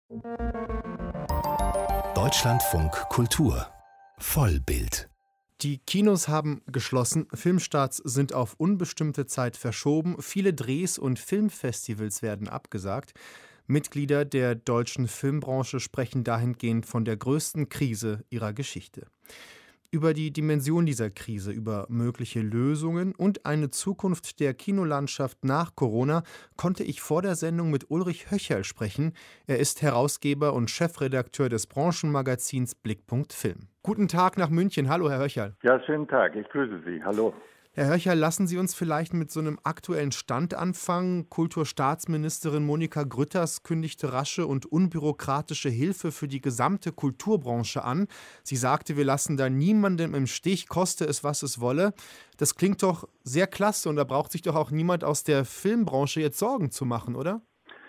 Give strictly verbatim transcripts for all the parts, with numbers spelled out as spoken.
Deutschlandfunk Kultur Vollbild. Die Kinos haben geschlossen, Filmstarts sind auf unbestimmte Zeit verschoben, viele Drehs und Filmfestivals werden abgesagt. Mitglieder der deutschen Filmbranche sprechen dahingehend von der größten Krise ihrer Geschichte. Über die Dimension dieser Krise, über mögliche Lösungen und eine Zukunft der Kinolandschaft nach Corona konnte ich vor der Sendung mit Ulrich Höcherl sprechen. Er ist Herausgeber und Chefredakteur des Branchenmagazins Blickpunkt Film. Guten Tag nach München. Hallo, Herr Höcherl. Ja, schönen Tag. Ich grüße Sie. Hallo. Herr Höcherl, lassen Sie uns vielleicht mit so einem aktuellen Stand anfangen. Kulturstaatsministerin Monika Grütters kündigte rasche und unbürokratische Hilfe für die gesamte Kulturbranche an. Sie sagte, wir lassen da niemandem im Stich, koste es, was es wolle. Das klingt doch sehr klasse und da braucht sich doch auch niemand aus der Filmbranche jetzt Sorgen zu machen, oder?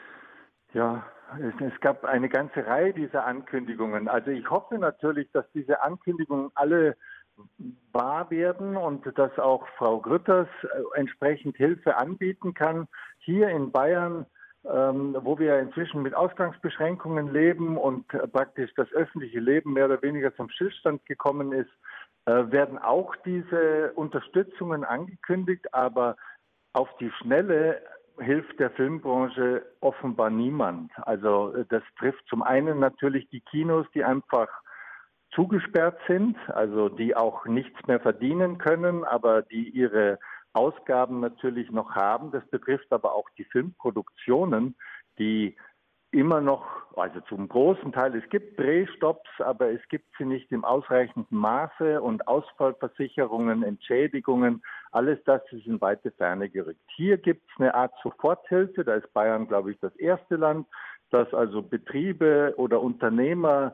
Ja, es, es gab eine ganze Reihe dieser Ankündigungen. Also ich hoffe natürlich, dass diese Ankündigungen alle wahr werden und dass auch Frau Grütters entsprechend Hilfe anbieten kann. Hier in Bayern, ähm, wo wir inzwischen mit Ausgangsbeschränkungen leben und praktisch das öffentliche Leben mehr oder weniger zum Stillstand gekommen ist, äh, werden auch diese Unterstützungen angekündigt, aber auf die Schnelle hilft der Filmbranche offenbar niemand. Also das trifft zum einen natürlich die Kinos, die einfach zugesperrt sind, also die auch nichts mehr verdienen können, aber die ihre Ausgaben natürlich noch haben. Das betrifft aber auch die Filmproduktionen, die immer noch, also zum großen Teil, es gibt Drehstopps, aber es gibt sie nicht im ausreichenden Maße und Ausfallversicherungen, Entschädigungen, alles das ist in weite Ferne gerückt. Hier gibt es eine Art Soforthilfe, da ist Bayern, glaube ich, das erste Land, das also Betriebe oder Unternehmer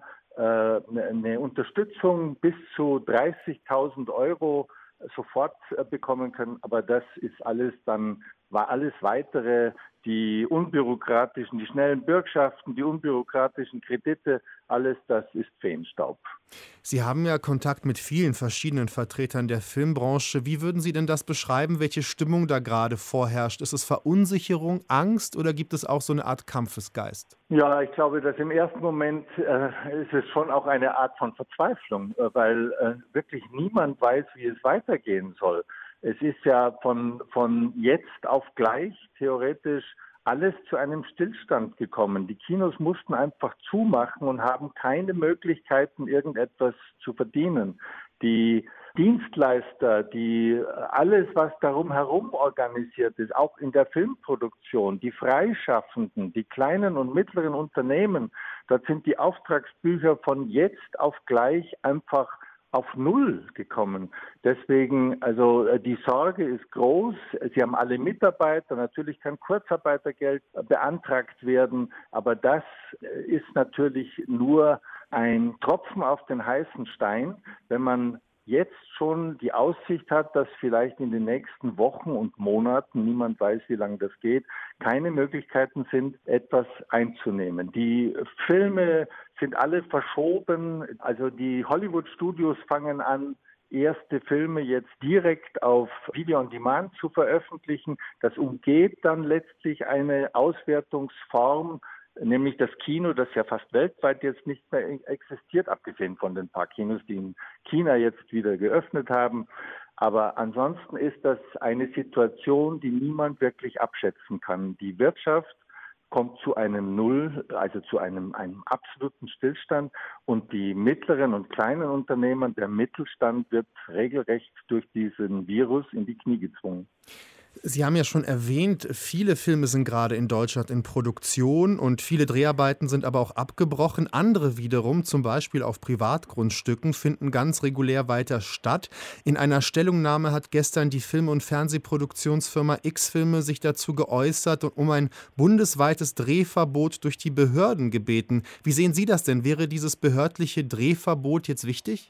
eine Unterstützung bis zu dreißigtausend Euro sofort bekommen können. Aber das ist alles dann, war alles weitere, die unbürokratischen, die schnellen Bürgschaften, die unbürokratischen Kredite, alles das ist Feenstaub. Sie haben ja Kontakt mit vielen verschiedenen Vertretern der Filmbranche. Wie würden Sie denn das beschreiben, welche Stimmung da gerade vorherrscht? Ist es Verunsicherung, Angst oder gibt es auch so eine Art Kampfesgeist? Ja, ich glaube, dass im ersten Moment äh, ist es schon auch eine Art von Verzweiflung, äh, weil äh, wirklich niemand weiß, wie es weitergehen soll. Es ist ja von, von jetzt auf gleich theoretisch alles zu einem Stillstand gekommen. Die Kinos mussten einfach zumachen und haben keine Möglichkeiten, irgendetwas zu verdienen. Die Dienstleister, die alles, was darum herum organisiert ist, auch in der Filmproduktion, die Freischaffenden, die kleinen und mittleren Unternehmen, dort sind die Auftragsbücher von jetzt auf gleich einfach auf Null gekommen. Deswegen, also die Sorge ist groß. Sie haben alle Mitarbeiter. Natürlich kann Kurzarbeitergeld beantragt werden, aber das ist natürlich nur ein Tropfen auf den heißen Stein, wenn man jetzt schon die Aussicht hat, dass vielleicht in den nächsten Wochen und Monaten, niemand weiß, wie lange das geht, keine Möglichkeiten sind, etwas einzunehmen. Die Filme sind alle verschoben. Also die Hollywood-Studios fangen an, erste Filme jetzt direkt auf Video on Demand zu veröffentlichen. Das umgeht dann letztlich eine Auswertungsform, nämlich das Kino, das ja fast weltweit jetzt nicht mehr existiert, abgesehen von den paar Kinos, die in China jetzt wieder geöffnet haben. Aber ansonsten ist das eine Situation, die niemand wirklich abschätzen kann. Die Wirtschaft kommt zu einem Null, also zu einem, einem absoluten Stillstand. Und die mittleren und kleinen Unternehmen, der Mittelstand wird regelrecht durch diesen Virus in die Knie gezwungen. Sie haben ja schon erwähnt, viele Filme sind gerade in Deutschland in Produktion und viele Dreharbeiten sind aber auch abgebrochen. Andere wiederum, zum Beispiel auf Privatgrundstücken, finden ganz regulär weiter statt. In einer Stellungnahme hat gestern die Film- und Fernsehproduktionsfirma X-Filme sich dazu geäußert und um ein bundesweites Drehverbot durch die Behörden gebeten. Wie sehen Sie das denn? Wäre dieses behördliche Drehverbot jetzt wichtig?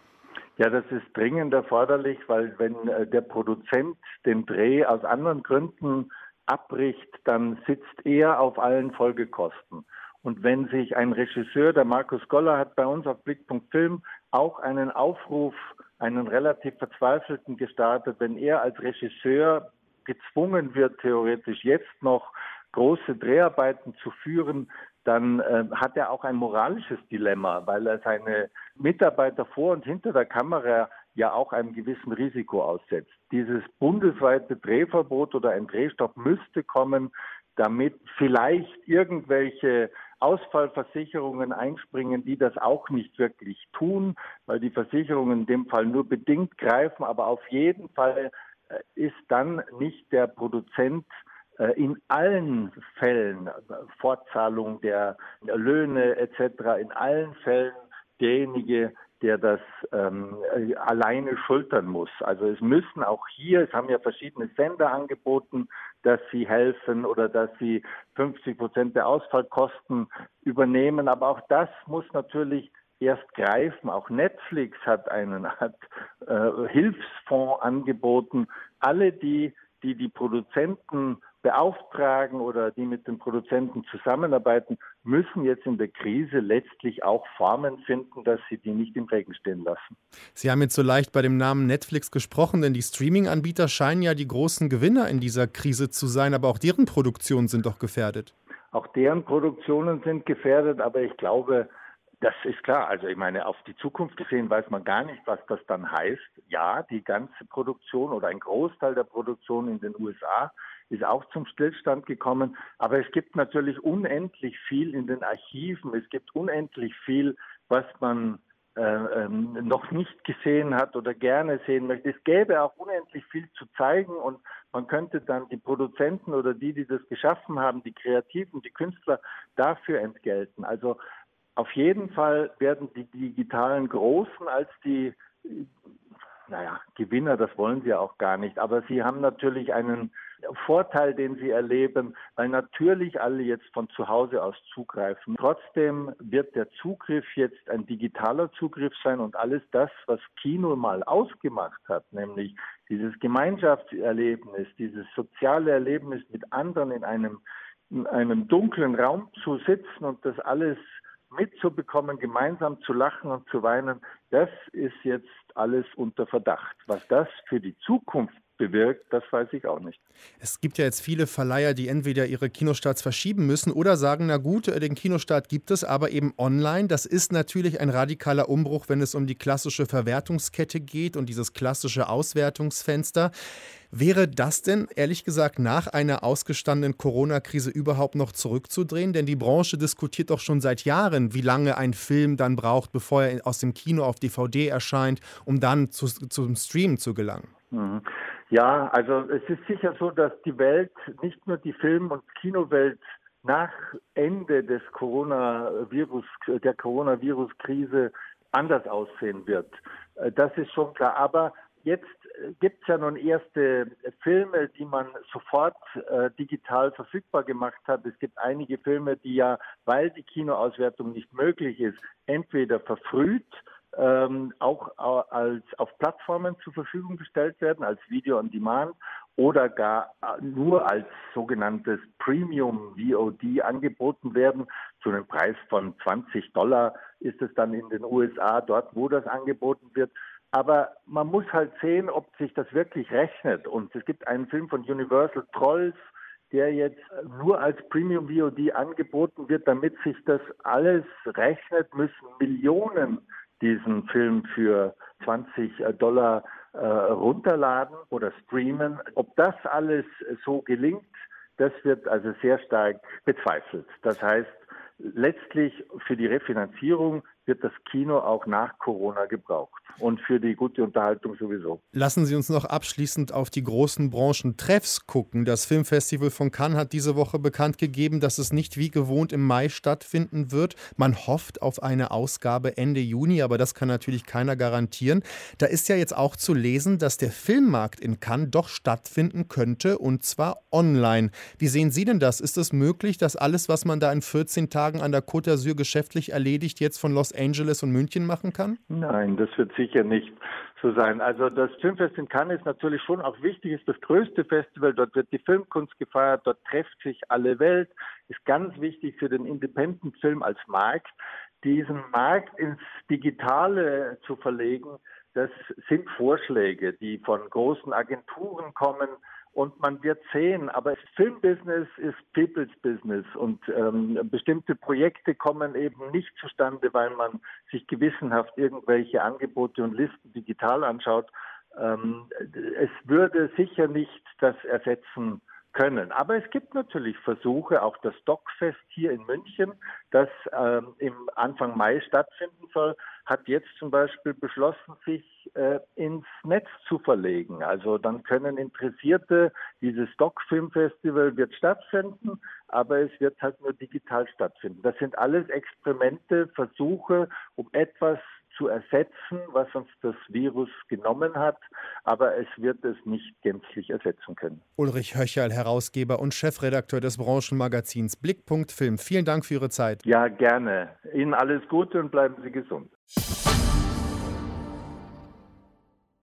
Ja, das ist dringend erforderlich, weil wenn äh, der Produzent den Dreh aus anderen Gründen abbricht, dann sitzt er auf allen Folgekosten. Und wenn sich ein Regisseur, der Markus Goller hat bei uns auf Blickpunkt Film auch einen Aufruf, einen relativ verzweifelten gestartet, wenn er als Regisseur gezwungen wird, theoretisch jetzt noch große Dreharbeiten zu führen, dann äh, hat er auch ein moralisches Dilemma, weil er seine Mitarbeiter vor und hinter der Kamera ja auch einem gewissen Risiko aussetzt. Dieses bundesweite Drehverbot oder ein Drehstopp müsste kommen, damit vielleicht irgendwelche Ausfallversicherungen einspringen, die das auch nicht wirklich tun, weil die Versicherungen in dem Fall nur bedingt greifen. Aber auf jeden Fall äh, ist dann nicht der Produzent in allen Fällen, Fortzahlung der Löhne et cetera, in allen Fällen derjenige, der das ähm, alleine schultern muss. Also es müssen auch hier, es haben ja verschiedene Sender angeboten, dass sie helfen oder dass sie fünfzig Prozent der Ausfallkosten übernehmen. Aber auch das muss natürlich erst greifen. Auch Netflix hat einen hat, äh, Hilfsfonds angeboten. Alle die, die die Produzenten beauftragen oder die mit den Produzenten zusammenarbeiten, müssen jetzt in der Krise letztlich auch Formen finden, dass sie die nicht im Regen stehen lassen. Sie haben jetzt so leicht bei dem Namen Netflix gesprochen, denn die Streaming-Anbieter scheinen ja die großen Gewinner in dieser Krise zu sein, aber auch deren Produktionen sind doch gefährdet. Auch deren Produktionen sind gefährdet, aber ich glaube, das ist klar. Also ich meine, auf die Zukunft gesehen weiß man gar nicht, was das dann heißt. Ja, die ganze Produktion oder ein Großteil der Produktion in den U S A ist auch zum Stillstand gekommen. Aber es gibt natürlich unendlich viel in den Archiven. Es gibt unendlich viel, was man äh, ähm, noch nicht gesehen hat oder gerne sehen möchte. Es gäbe auch unendlich viel zu zeigen und man könnte dann die Produzenten oder die, die das geschaffen haben, die Kreativen, die Künstler dafür entgelten. Also auf jeden Fall werden die digitalen Großen als die, naja, Gewinner, das wollen sie ja auch gar nicht, aber sie haben natürlich einen Vorteil, den sie erleben, weil natürlich alle jetzt von zu Hause aus zugreifen. Trotzdem wird der Zugriff jetzt ein digitaler Zugriff sein und alles das, was Kino mal ausgemacht hat, nämlich dieses Gemeinschaftserlebnis, dieses soziale Erlebnis mit anderen in einem, in einem dunklen Raum zu sitzen und das alles mitzubekommen, gemeinsam zu lachen und zu weinen, das ist jetzt alles unter Verdacht. Was das für die Zukunft bewirkt, das weiß ich auch nicht. Es gibt ja jetzt viele Verleiher, die entweder ihre Kinostarts verschieben müssen oder sagen, na gut, den Kinostart gibt es, aber eben online. Das ist natürlich ein radikaler Umbruch, wenn es um die klassische Verwertungskette geht und dieses klassische Auswertungsfenster. Wäre das denn, ehrlich gesagt, nach einer ausgestandenen Corona-Krise überhaupt noch zurückzudrehen? Denn die Branche diskutiert doch schon seit Jahren, wie lange ein Film dann braucht, bevor er aus dem Kino auf D V D erscheint, um dann zu, zum Streamen zu gelangen. Mhm. Ja, also es ist sicher so, dass die Welt, nicht nur die Film- und Kinowelt, nach Ende des Coronavirus, der Coronavirus-Krise anders aussehen wird. Das ist schon klar. Aber jetzt gibt es ja nun erste Filme, die man sofort äh, digital verfügbar gemacht hat. Es gibt einige Filme, die ja, weil die Kinoauswertung nicht möglich ist, entweder verfrüht, ähm, auch äh, als auf Plattformen zur Verfügung gestellt werden, als Video on Demand oder gar äh, nur als sogenanntes Premium V O D angeboten werden. Zu einem Preis von zwanzig Dollar ist es dann in den U S A, dort wo das angeboten wird. Aber man muss halt sehen, ob sich das wirklich rechnet. Und es gibt einen Film von Universal, Trolls, der jetzt nur als Premium V O D angeboten wird. Damit sich das alles rechnet, müssen Millionen diesen Film für zwanzig Dollar äh, runterladen oder streamen. Ob das alles so gelingt, das wird also sehr stark bezweifelt. Das heißt, letztlich für die Refinanzierung wird das Kino auch nach Corona gebraucht und für die gute Unterhaltung sowieso. Lassen Sie uns noch abschließend auf die großen Branchentreffs gucken. Das Filmfestival von Cannes hat diese Woche bekannt gegeben, dass es nicht wie gewohnt im Mai stattfinden wird. Man hofft auf eine Ausgabe Ende Juni, aber das kann natürlich keiner garantieren. Da ist ja jetzt auch zu lesen, dass der Filmmarkt in Cannes doch stattfinden könnte, und zwar online. Wie sehen Sie denn das? Ist es möglich, dass alles, was man da in vierzehn Tagen an der Côte d'Azur geschäftlich erledigt, jetzt von Los Angeles und München machen kann? Nein, das wird sicher nicht so sein. Also das Filmfest in Cannes ist natürlich schon auch wichtig, ist das größte Festival. Dort wird die Filmkunst gefeiert, dort trifft sich alle Welt. Ist ganz wichtig für den Independent-Film als Markt. Diesen Markt ins Digitale zu verlegen, das sind Vorschläge, die von großen Agenturen kommen und man wird sehen, aber Filmbusiness ist People's Business und ähm, bestimmte Projekte kommen eben nicht zustande, weil man sich gewissenhaft irgendwelche Angebote und Listen digital anschaut. Ähm, es würde sicher nicht das ersetzen können. Aber es gibt natürlich Versuche, auch das DocFest hier in München, das ähm, im Anfang Mai stattfinden soll, hat jetzt zum Beispiel beschlossen, sich äh, ins Netz zu verlegen. Also dann können Interessierte, dieses Doc-Film-Festival wird stattfinden, aber es wird halt nur digital stattfinden. Das sind alles Experimente, Versuche, um etwas zu ersetzen, was uns das Virus genommen hat, aber es wird es nicht gänzlich ersetzen können. Ulrich Höcherl, Herausgeber und Chefredakteur des Branchenmagazins Blickpunkt Film. Vielen Dank für Ihre Zeit. Ja, gerne. Ihnen alles Gute und bleiben Sie gesund.